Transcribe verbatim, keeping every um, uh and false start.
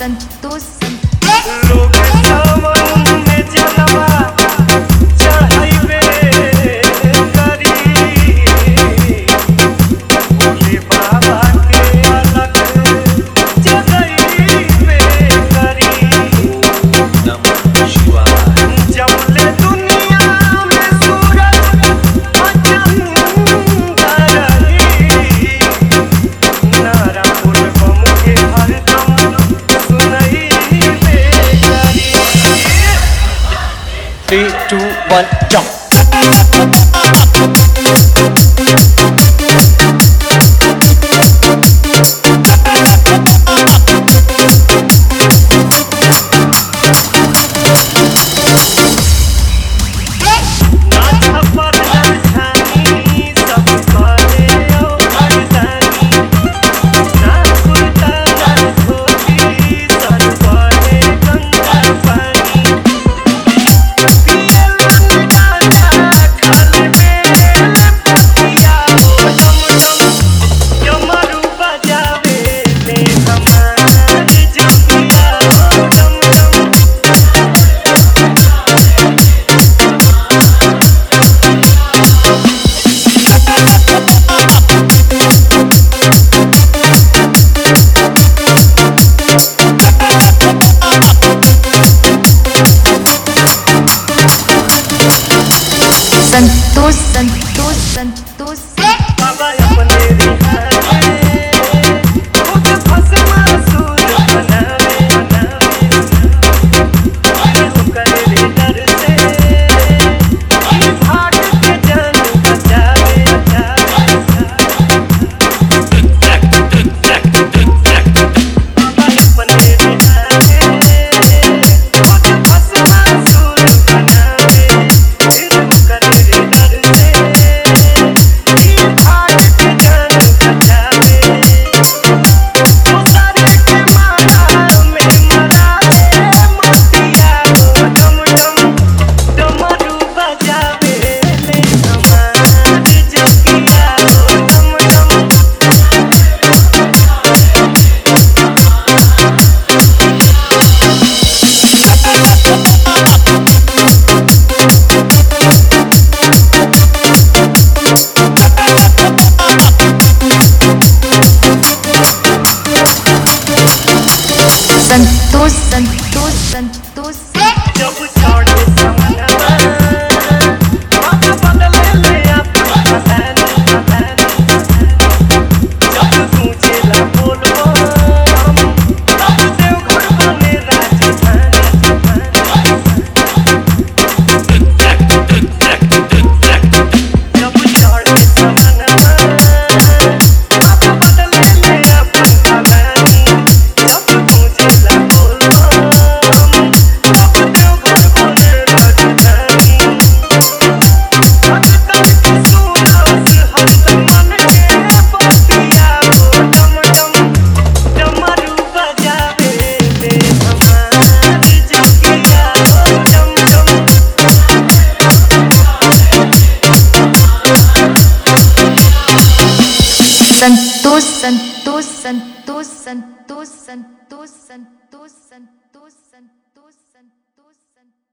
संतोष लोग सावन में जलवा चढ़ाइबे करी भोले बाबा के अलग जगइबे करी नमः शिवाय। जबले दुनिया में सूरज चंदा रही नारा बोलबम के हरदम सुनइबे करी। Three, two, one, jump. Santosh Santosh Santosh बाबा अपने रिहाए खुद भस्मासुर बनावे बनावे होकर रे डर से ई भाग के जान बचावे बचावे। बाबा अपने रिहाए खुद भस्मासुर बनावे होकर रे डर से ई भाग के जान बचावे। तो सारे के माला में मरावे मोतिया को डम डम डमरू बजावे ले हमार जकिया को डम डम। संतोष संतोष संतोष जब छोड़े समनवा बात बदले ले अपना बदल बदल। जब पूछेला बोलबो तब देवघर बने राजधानी। जब छोड़े समनवा बात बदले ले अपना बदल। जब पूछेला बोलबो तब देवघर बने राजधानी। भक्तन के सुरस हरदम मन के बतिया को डम डम डमरू बजावे ले हमार जकिया को डम डम। संतोष संतोष संतोष संतोष संतोष संतोष संतोष संतोष संतोष संतोष